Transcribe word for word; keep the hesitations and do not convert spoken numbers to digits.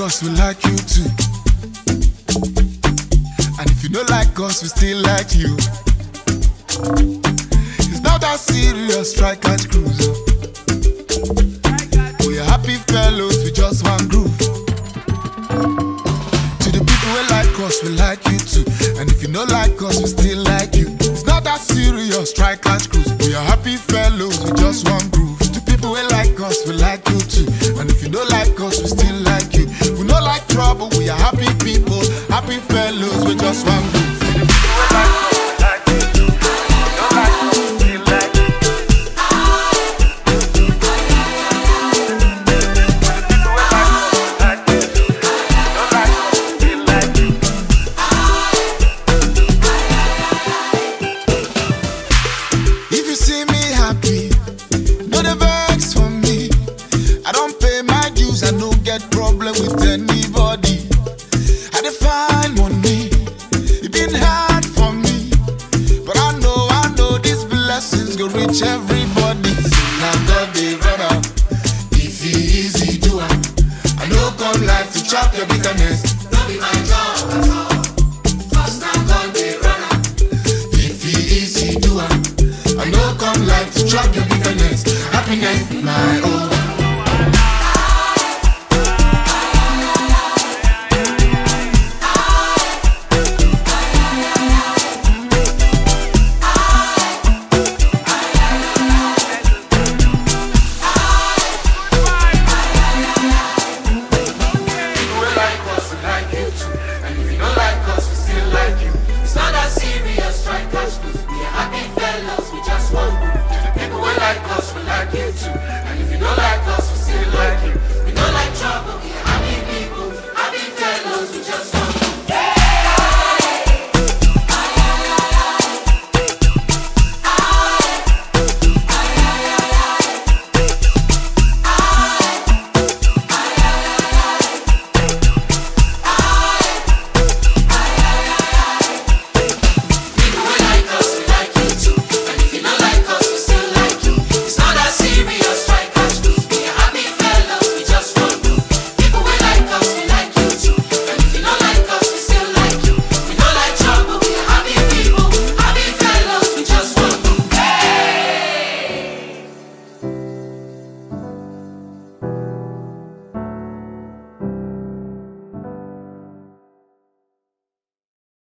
us, we like you too. And if you don't like us, we still like you. It's not that serious, try catch cruise. We are happy fellows, we just one groove. To the people who like us, we like you too. And if you don't like us, we still like you. It's not that serious, try catch cruise. We are happy fellows, we just one groove. To people who like us, we like you too. And if you don't like us, we still like you. We don't like trouble, we are happy people, happy fellows, we just one groove. If you see me happy, no the vex for me. I don't pay my dues, I don't get problem with anybody. I define money, it been hard for me, but I know, I know these blessings go reach everybody. So now God they run out, if he easy do it. I know come life to chop your bitterness. No be my job at all. Cause now God they run out. If he easy do it. I know come life to chop your bitterness. Happiness my own. It's not that serious, try catch cruise. We are happy fellows, we just want group. To the people who like us, we like you too.